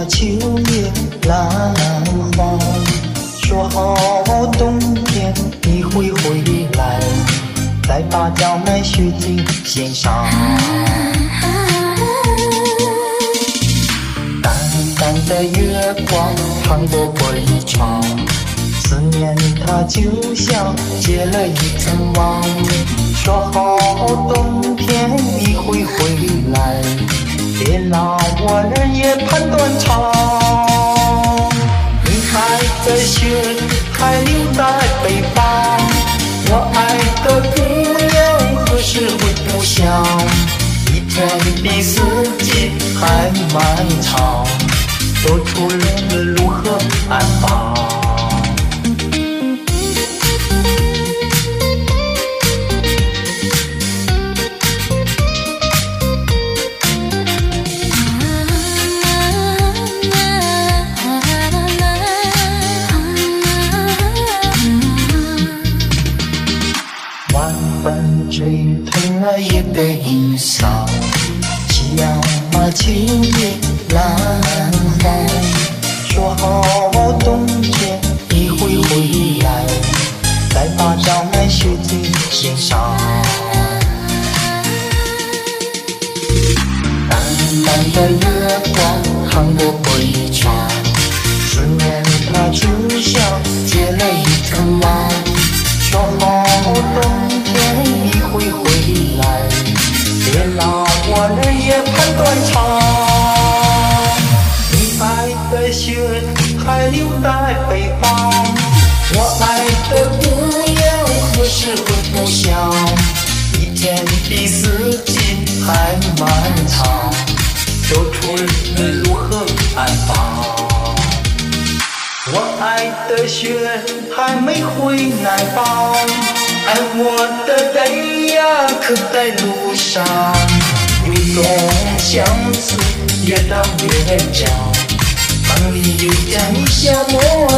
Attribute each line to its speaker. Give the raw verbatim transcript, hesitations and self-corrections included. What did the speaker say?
Speaker 1: 秋叶兰花，说好冬天你会回来，再把江南雪景献上。淡淡的月光淌过归窗，思念它就像结了一层网。说好冬天你会回来，别让我日夜盼断肠。你爱的雪还留在北方，我爱的姑娘何时会故乡？一天比四季还漫长，走出了路和安放。晚风吹痛了夜的衣裳，夕阳啊秋叶兰花，说好冬天你会回来，再把江南雪景献上。淡淡的月光淌过归窗，思念它就像结了一层网。说好冬天你会回来，别让我日夜盼断肠。你爱的雪还留在北方，我爱的姑娘何时回故乡？一天比四季还漫长，走出了路和安放。我爱的雪还没回来吧，而我的泪呀可在路上。雨中相思越荡越长，梦里有着你像模